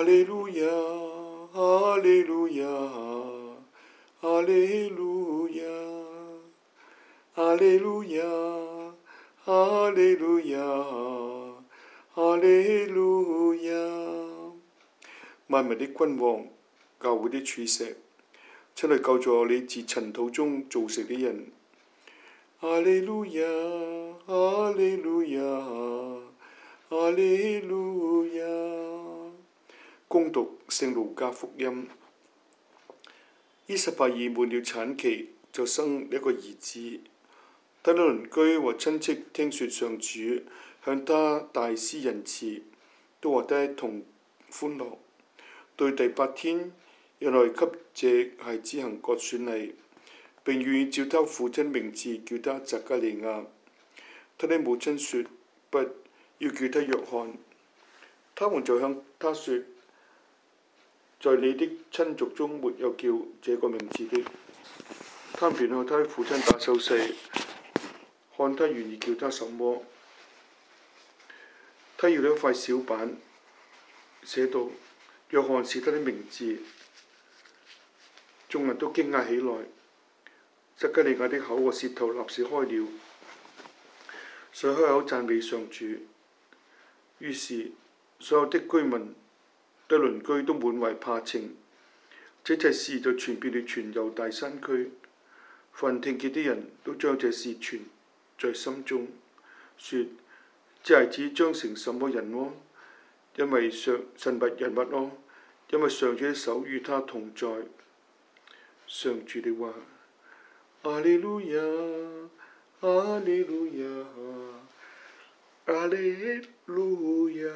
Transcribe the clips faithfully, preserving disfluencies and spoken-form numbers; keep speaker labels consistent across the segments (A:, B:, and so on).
A: 利路亞，哈利路亞，哈利路亞，哈利路亞，哈利路亞，哈利路亞。萬民的君王，教會的柱石，出嚟救助你自塵土中造成的人。哈利路亞，哈利路亞，哈利路亞。恭讀聖路加福音。依撒伯爾滿了產期，就生一個兒子。他的鄰居和親戚聽說上主向他大施仁慈，都和他一同歡樂。到第八天，又來給這孩子行割損禮，並願意照他父親名字叫他匝加利亞。他的母親說：不，要叫他約翰。他們就向他說：在你的親族中沒有叫這個名字的。他們便向他的父親打手勢，看他願意叫他什麼。他要了一塊小板，寫道：約翰是他的名字。眾人都驚訝起來。匝加利亞的口和舌頭立時開了，遂開口讚美上主。於是所有的居民對鄰居都滿懷怕情。這件事就傳遍了全猶大山區。凡聽見的人都將這事存在心中，說：這孩子將成什麼人麼？因為上神物人物咯，因為上主的手與他同在。上主的話。阿利路亞，阿利路亞，阿利路亞。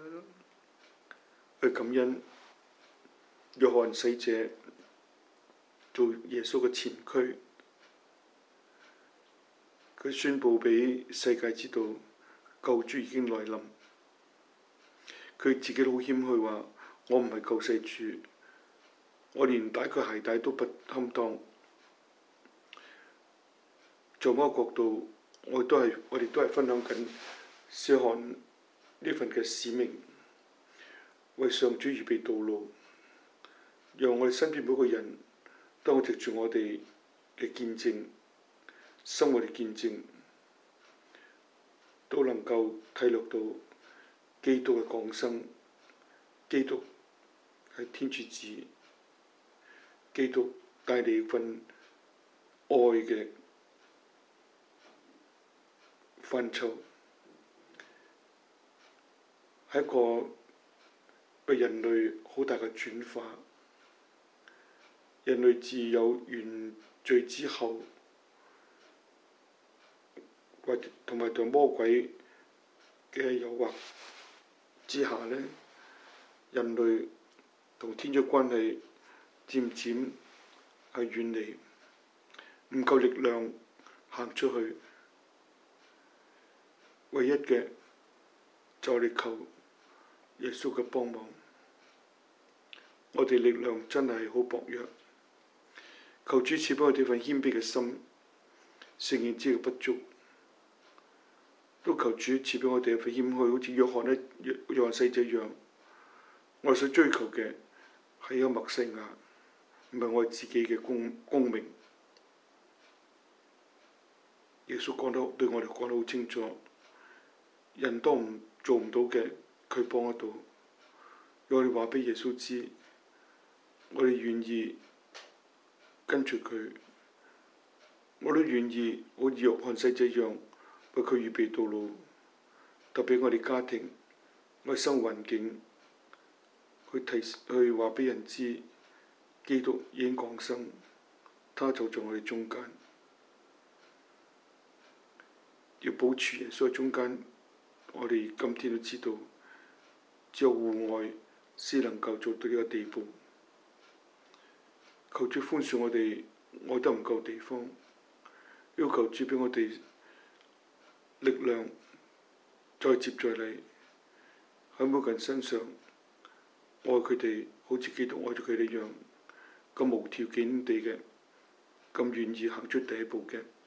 A: 去感恩約翰洗者做耶穌嘅前驅，佢宣佈俾世界知道救主已經來臨。佢自己好謙虛話：我唔係救世主，我連帶佢鞋帶都不堪當。從某個角度，我都係我哋都係分享緊小翰呢份嘅使命，為上主預備道路，讓我哋身邊每個人都藉住我哋嘅見證、生活嘅見證，都能夠體略到基督嘅降生。基督係天主子，基督帶嚟份愛嘅範疇，係一個對人類好大嘅轉化。人類自有原罪之後，或同埋同魔鬼嘅誘惑之下呢，人類同天主關係漸漸係遠離，唔夠力量行出去。唯一嘅就係求耶穌嘅幫忙。我哋力量真係好薄弱，求主賜俾我哋份謙卑嘅心，承認自己嘅不足，都求主賜俾我哋一份謙虛，好似約翰一約翰洗者一樣。我所追求嘅係一個默西亞，唔係我自己嘅功功名。耶穌講得對我哋講得好清楚。人都唔做唔到嘅，佢幫得到。我哋話俾耶穌知，我哋願意跟住佢，我都願意好似約翰洗者一樣為佢預備道路。特別我哋家庭、我哋生活環境，去提去話俾人知，基督已經降生，他就在我哋中間，要保持耶穌喺中間。我哋今天都知道，只有互愛先能夠做到呢個地步。求主寬恕我哋愛得唔夠地方，要求主俾我哋力量，再接再厲，喺每個人身上愛佢哋，好似基督愛咗佢哋一樣，咁無條件地嘅，咁願意行出第一步嘅。